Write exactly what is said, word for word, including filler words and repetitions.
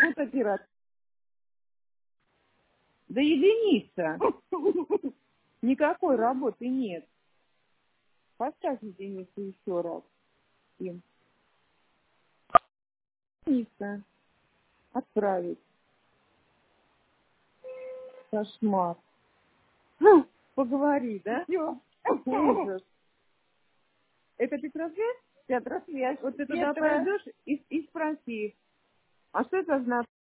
Вот операция. Да единица. Никакой работы нет. Поставь единицу еще раз. Им. Единица. Отправить. Кошмар. Поговори, да? Всё. Ужас. Это Петросвет? Петросвет. Вот ты туда Петра. пойдешь и, и спроси, а что это за